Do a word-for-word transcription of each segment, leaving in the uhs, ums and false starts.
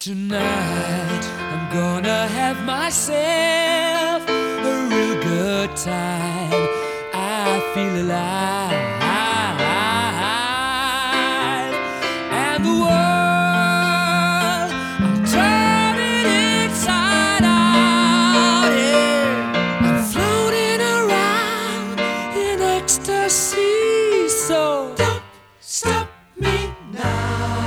Tonight I'm gonna have myself a real good time. I feel alive, and the world, I'll turn it inside out. Yeah, I'm floating around in ecstasy. So don't stop me now.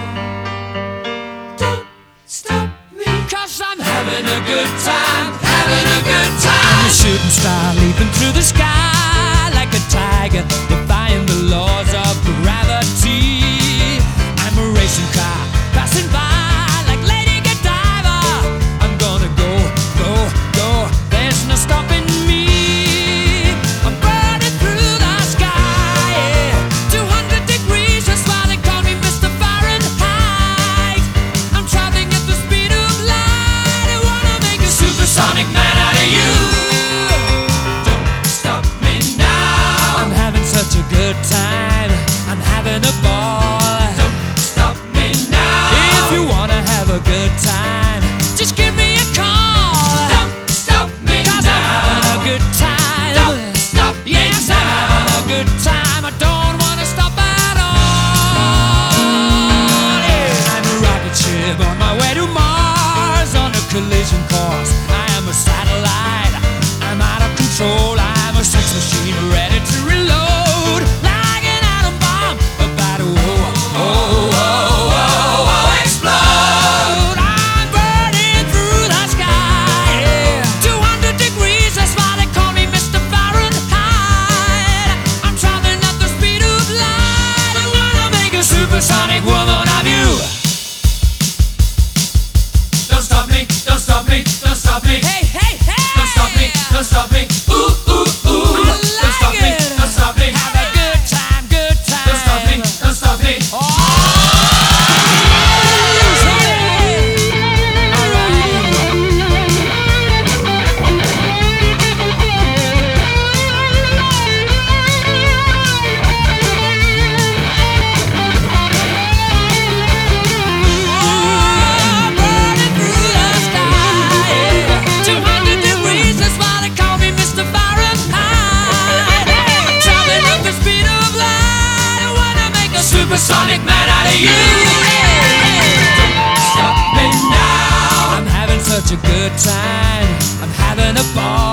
I'm having a good time, having a good time. I'm a shooting star leaping through the sky like a tiger, defying the laws of gravity. I'm a racing car passing by like Lady Godiva. I'm gonna go, go, go. There's no stopping me. I'm burning through the sky, yeah. two hundred degrees, that's why they call me Mister Fahrenheit. I'm traveling at the speed of light. Supersonic man out of you. Don't stop me now. I'm having such a good time. I'm having a ball. Don't stop me now. If you wanna have a good time, just give me a call. Don't stop me 'cause now. I'm having a good time. Don't stop me yes, now. I'm having a good time. I don't wanna stop at all. Yeah. I'm a rocket ship on my way to Mars on a collision course. I'm a satellite, I'm out of control. I'm a sex machine ready to reload, like an atom bomb about to oh, oh, oh, oh, oh, explode. I'm burning through the sky, yeah. two hundred degrees, that's why they call me Mister Fahrenheit. I'm traveling at the speed of light. I wanna make a supersonic woman of you. Don't stop me, don't stop me, don't stop me. Hey, hey, hey! Don't stop me, don't stop me. Ooh, ooh, ooh. I like don't stop it. me, don't stop me. Have a good time, good time. Don't stop me, don't stop me. Oh! Supersonic man out of you. Don't stop me now. I'm having such a good time. I'm having a ball.